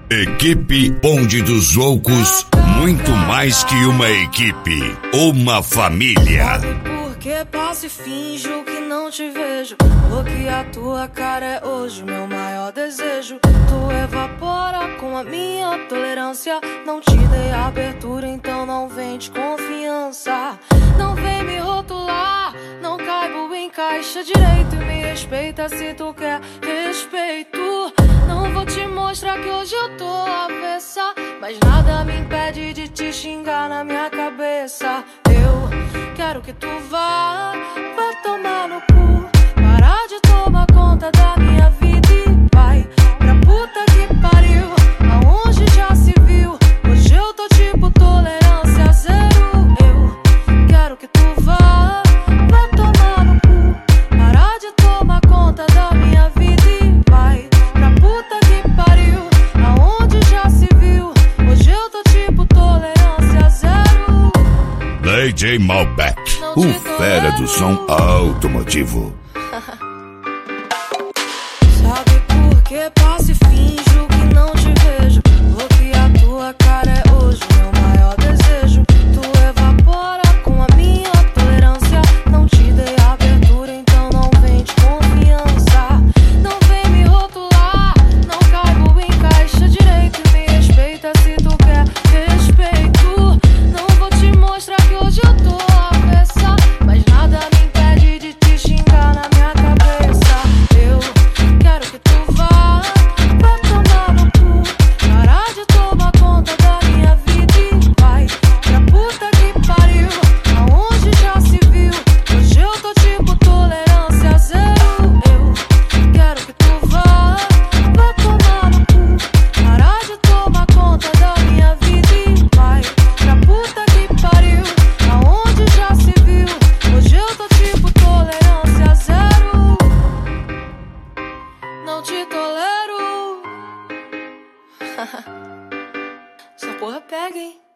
Equipe Bonde dos Loucos, muito mais que uma equipe, uma família. Porque passo e finjo que não te vejo, porque a tua cara é hoje meu maior desejo. Tu evapora com a minha tolerância, não te dei abertura, então não vem de confiança. Não vem me rotular, não caibo em caixa direito, e me respeita se tu quer respeito. Não vou te mostrar que hoje eu tô avessa, mas nada me impede de te xingar na minha cabeça. Eu quero que tu vá tomar no cu, parar de tomar conta da minha vida e vai pra puta que pariu, aonde já se viu. Hoje eu tô tipo tolerância zero. Eu quero que tu vá tomar no cu, parar de tomar conta da minha vida e vai pra puta que pariu, aonde já se viu. Hoje eu tô tipo tolerância zero. DJ Malbec, o fera do som automotivo. Sabe por que passo e finjo que não te vejo, porque a tua cara é hoje meu maior desejo. Tu evapora com a minha tolerância, não te dei abertura, então não vem de confiança. Não vem me rotular, não caibo em caixa direito, e me respeita se tu quer respeito. Não vou te mostrar que hoje eu tô avessa, mas nada me impede de te xingar na minha cabeça. Eu quero que tu vá tomar no cu, parar de tomar conta da minha vida e vai pra puta que pariu, aonde já se viu. Hoje eu tô tipo tolerância zero. Eu quero que tu vá tomar no cu, parar de tomar conta da minha vida e vai pra puta que pariu, aonde já se viu. Hoje eu tô tipo tolerância zero. Não te tolero. Essa porra pega, hein?